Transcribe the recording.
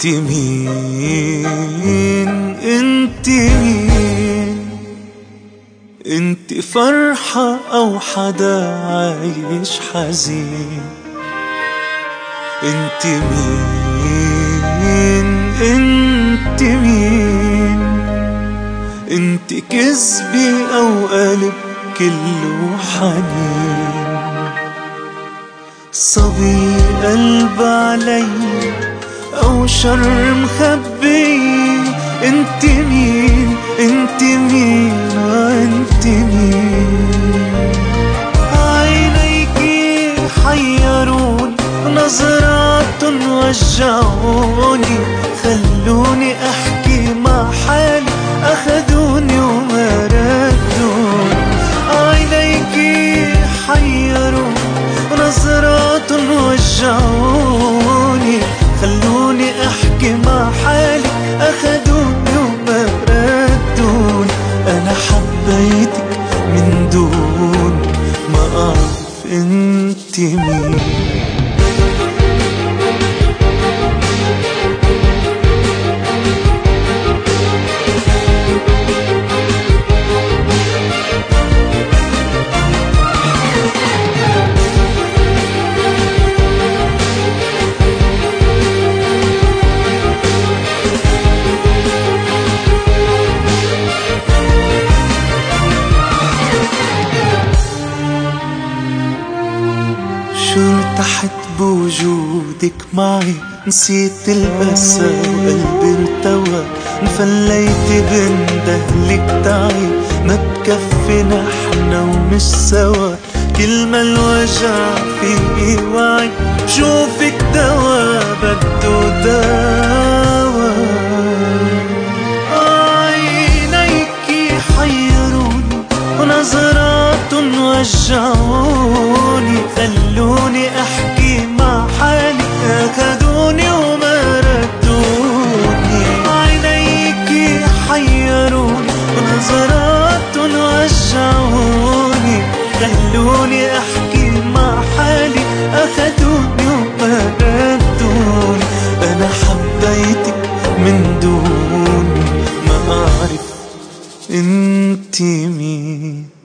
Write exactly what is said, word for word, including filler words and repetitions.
انت مين؟ انت مين؟ انت فرحة او حدا عايش حزين؟ انت مين؟ انت مين؟ انت كذبي او قلب كله حنين؟ صبي قلب علي او شر مخبي؟ انت مين؟ انت مين؟ انت مين؟ عينيكي حيروني، نظرات وجعوني، خلوني احكي مع حالي، اخذوني وما ردوني. عينيكي حيروني، نظرات وجعوني، خلوني احكي مع حالي، اخذوني وما ردوني. انا حبيتك من دون ما اعرف انت مين. ارتحت بوجودك معي، نسيت الأسى وقلبي ارتوى، انفليت بندهلك تعي، ما بكفي نحنا ومش سوا، كل ما الوجع فيه وعي، شوفك دوا بده دوا. عينيكي حيروني، ونظرات وجعوني، خلوني احكي مع حالي، اخذوني وما ردوني. عينيكي حيروني، ونظرات وجعوني، خلوني احكي مع حالي، اخذوني وما ردوني. انا حبيتك من دون ما اعرف انت مين.